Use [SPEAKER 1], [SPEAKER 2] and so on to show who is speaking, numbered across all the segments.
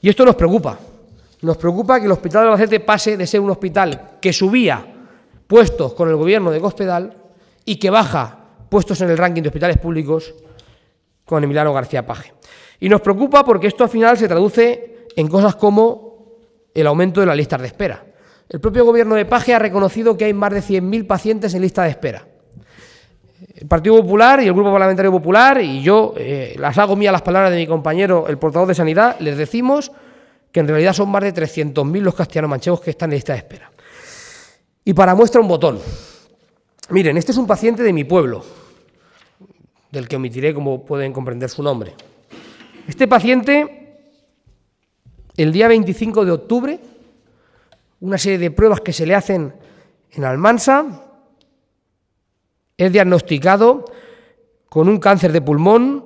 [SPEAKER 1] Y esto nos preocupa. Nos preocupa que el Hospital de Albacete pase de ser un hospital que subía puestos con el gobierno de Cospedal y que baja puestos en el ranking de hospitales públicos con Emiliano García Paje. Y nos preocupa porque esto al final se traduce en cosas como el aumento de las listas de espera. El propio gobierno de Paje ha reconocido que hay más de 100.000 pacientes en lista de espera. El Partido Popular y el Grupo Parlamentario Popular, y yo las hago mías las palabras de mi compañero, el portavoz de Sanidad, les decimos que en realidad son más de 300.000 los castellano-manchegos que están en lista de espera. Y para muestra un botón. Miren, este es un paciente de mi pueblo, del que omitiré, como pueden comprender, su nombre. Este paciente, el día 25 de octubre, una serie de pruebas que se le hacen en Almansa, es diagnosticado con un cáncer de pulmón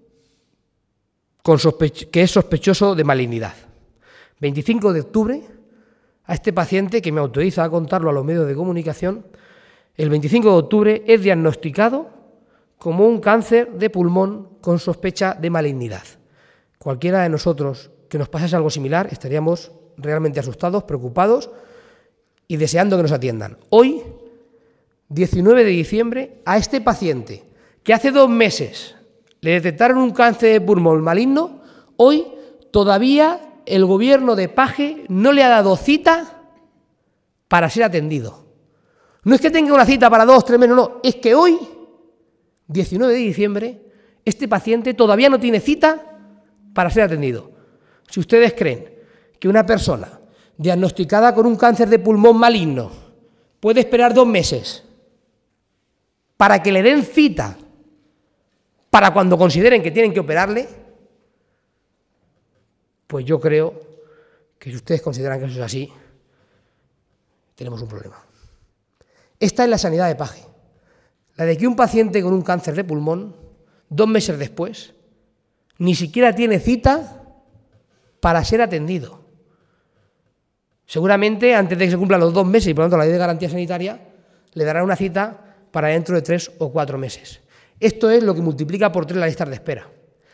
[SPEAKER 1] que es sospechoso de malignidad. 25 de octubre, a este paciente, que me autoriza a contarlo a los medios de comunicación, el 25 de octubre es diagnosticado como un cáncer de pulmón con sospecha de malignidad. Cualquiera de nosotros que nos pasase algo similar estaríamos realmente asustados, preocupados y deseando que nos atiendan. Hoy, 19 de diciembre, a este paciente, que hace 2 meses le detectaron un cáncer de pulmón maligno, hoy todavía el gobierno de Paje no le ha dado cita para ser atendido. No es que tenga una cita para 2, 3 meses, no, es que hoy, 19 de diciembre, este paciente todavía no tiene cita para ser atendido. Si ustedes creen que una persona diagnosticada con un cáncer de pulmón maligno puede esperar 2 meses para que le den cita para cuando consideren que tienen que operarle, pues yo creo que si ustedes consideran que eso es así, tenemos un problema. Esta es la sanidad de Paje, la de que un paciente con un cáncer de pulmón, 2 meses después, ni siquiera tiene cita para ser atendido. Seguramente antes de que se cumplan los 2 meses y por lo tanto la ley de garantía sanitaria le dará una cita para dentro de 3 o 4 meses. Esto es lo que multiplica por 3 las listas de espera.